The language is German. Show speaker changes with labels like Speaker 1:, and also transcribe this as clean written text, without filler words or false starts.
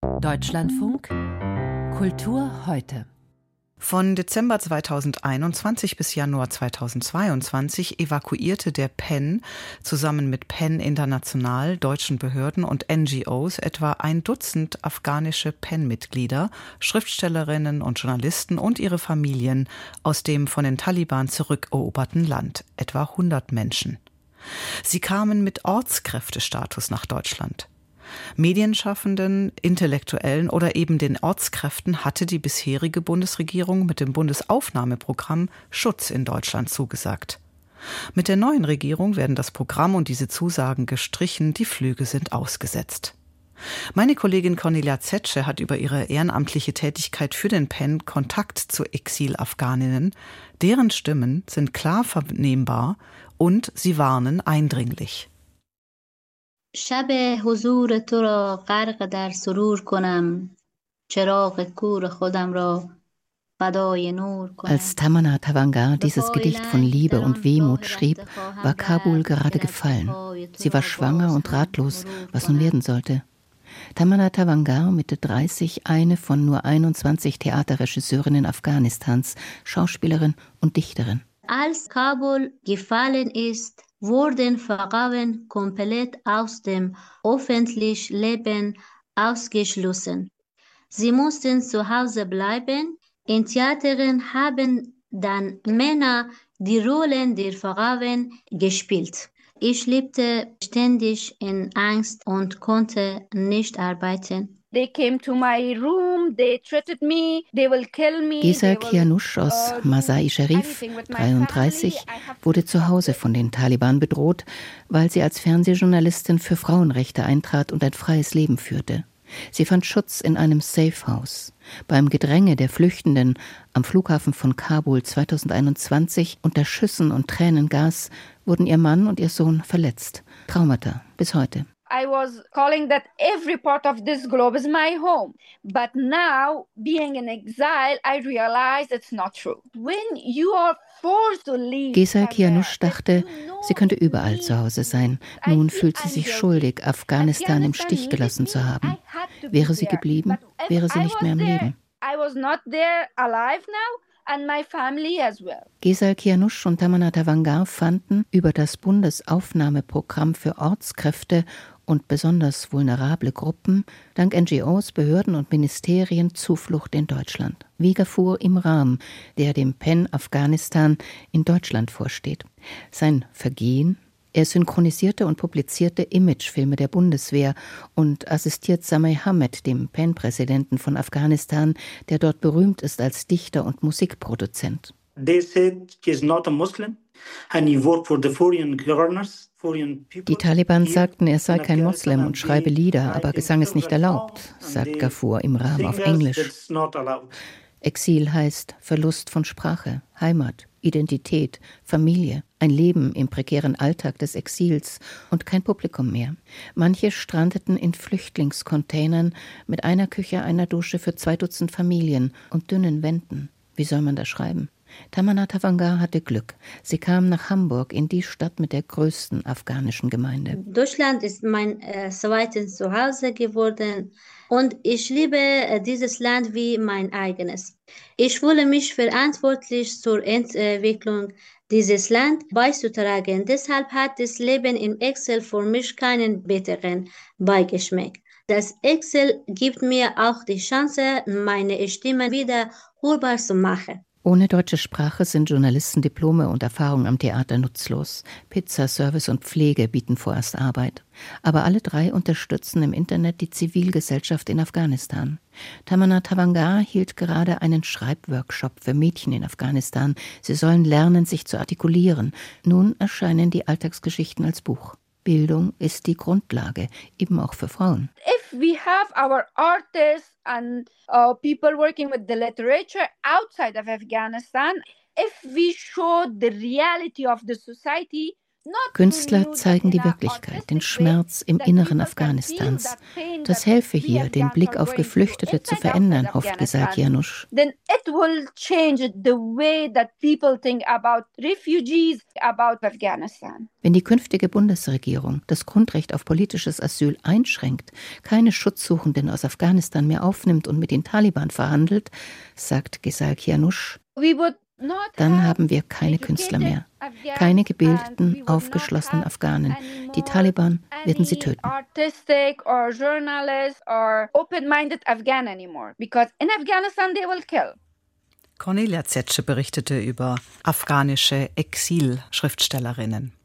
Speaker 1: Deutschlandfunk Kultur heute.
Speaker 2: Von Dezember 2021 bis Januar 2022 evakuierte der PEN zusammen mit PEN International, deutschen Behörden und NGOs etwa 1 Dutzend afghanische PEN-Mitglieder, Schriftstellerinnen und Journalisten und ihre Familien aus dem von den Taliban zurückeroberten Land, etwa 100 Menschen. Sie kamen mit Ortskräftestatus nach Deutschland. Medienschaffenden, Intellektuellen oder eben den Ortskräften hatte die bisherige Bundesregierung mit dem Bundesaufnahmeprogramm Schutz in Deutschland zugesagt. Mit der neuen Regierung werden das Programm und diese Zusagen gestrichen, die Flüge sind ausgesetzt. Meine Kollegin Cornelia Zetsche hat über ihre ehrenamtliche Tätigkeit für den PEN Kontakt zu Exil-Afghaninnen. Deren Stimmen sind klar vernehmbar und sie warnen eindringlich.
Speaker 3: شب حضور تو را غرق در سرور کنم چراغ کور خودم را فدای نور کنم.
Speaker 4: Als Tamana Tavangar dieses Gedicht von Liebe und Wehmut schrieb, war Kabul gerade gefallen. Sie war schwanger und ratlos, was nun werden sollte. Tamana Tavangar, Mitte 30, eine von nur 21 Theaterregisseurinnen Afghanistans, Schauspielerin und Dichterin.
Speaker 3: Als Kabul gefallen ist, wurden Frauen komplett aus dem öffentlichen Leben ausgeschlossen. Sie mussten zu Hause bleiben. In Theatern haben dann Männer die Rollen der Frauen gespielt. Ich lebte ständig in Angst und konnte nicht arbeiten.
Speaker 5: They came to my room, they threatened me, they will kill me.
Speaker 4: Gesa Kianush aus Masai Sharif, 33, wurde zu Hause von den Taliban bedroht, weil sie als Fernsehjournalistin für Frauenrechte eintrat und ein freies Leben führte. Sie fand Schutz in einem Safehouse. Beim Gedränge der Flüchtenden am Flughafen von Kabul 2021 unter Schüssen und Tränengas wurden ihr Mann und ihr Sohn verletzt. Traumata bis heute.
Speaker 5: I was calling that every part of this globe is my home. But now, being in exile, I realize it's not true. When you are forced to leave...
Speaker 4: Gesa Kianush dachte, sie könnte überall zu Hause sein. Nun fühlt sie sich schuldig, Afghanistan im Stich gelassen zu haben. Wäre sie geblieben, wäre sie nicht mehr am Leben.
Speaker 5: I was not there alive now. And my family as well.
Speaker 4: Gesa Kianush und Tamana Tavangar fanden über das Bundesaufnahmeprogramm für Ortskräfte und besonders vulnerable Gruppen dank NGOs, Behörden und Ministerien Zuflucht in Deutschland. Wie Ghafoor Imram, der dem PEN Afghanistan in Deutschland vorsteht. Sein Vergehen: Er synchronisierte und publizierte Imagefilme der Bundeswehr und assistiert Sameh Hamed, dem PEN-Präsidenten von Afghanistan, der dort berühmt ist als Dichter und Musikproduzent.
Speaker 6: They said he is not a Muslim and he worked for the foreign governors.
Speaker 4: Die Taliban sagten, er sei kein Moslem und schreibe Lieder, aber Gesang ist nicht erlaubt, sagt Ghafoor Imram auf Englisch. Exil heißt Verlust von Sprache, Heimat, Identität, Familie, ein Leben im prekären Alltag des Exils und kein Publikum mehr. Manche strandeten in Flüchtlingscontainern mit einer Küche, einer Dusche für 2 Dutzend Familien und dünnen Wänden. Wie soll man das schreiben? Tamana Tavangar hatte Glück. Sie kam nach Hamburg, in die Stadt mit der größten afghanischen Gemeinde.
Speaker 3: Deutschland ist mein zweites Zuhause geworden und ich liebe dieses Land wie mein eigenes. Ich fühle mich verantwortlich zur Entwicklung dieses Land beizutragen. Deshalb hat das Leben im Exil für mich keinen bitteren Beigeschmack. Das Exil gibt mir auch die Chance, meine Stimme wieder hörbar zu machen.
Speaker 4: Ohne deutsche Sprache sind Journalistendiplome und Erfahrung am Theater nutzlos. Pizza, Service und Pflege bieten vorerst Arbeit. Aber alle 3 unterstützen im Internet die Zivilgesellschaft in Afghanistan. Tamana Tavangar hielt gerade einen Schreibworkshop für Mädchen in Afghanistan. Sie sollen lernen, sich zu artikulieren. Nun erscheinen die Alltagsgeschichten als Buch. Bildung ist die Grundlage, eben auch für Frauen.
Speaker 5: If we have our artists and people working with the literature outside of Afghanistan, if we show the reality of the society
Speaker 4: Künstler zeigen die Wirklichkeit, den Schmerz im Inneren Afghanistans. Das helfe hier, den Blick auf Geflüchtete zu verändern, hofft Gisal Kianush.
Speaker 5: Then it will change the way that people think about refugees, about Afghanistan.
Speaker 4: Wenn die künftige Bundesregierung das Grundrecht auf politisches Asyl einschränkt, keine Schutzsuchenden aus Afghanistan mehr aufnimmt und mit den Taliban verhandelt, sagt Gisal Kianush, dann haben wir keine Künstler mehr, keine gebildeten, aufgeschlossenen Afghanen. Die Taliban werden sie töten.
Speaker 5: Artistic or journalists or open-minded Afghan anymore, because in Afghanistan they will kill.
Speaker 2: Cornelia Zetsche berichtete über afghanische Exilschriftstellerinnen.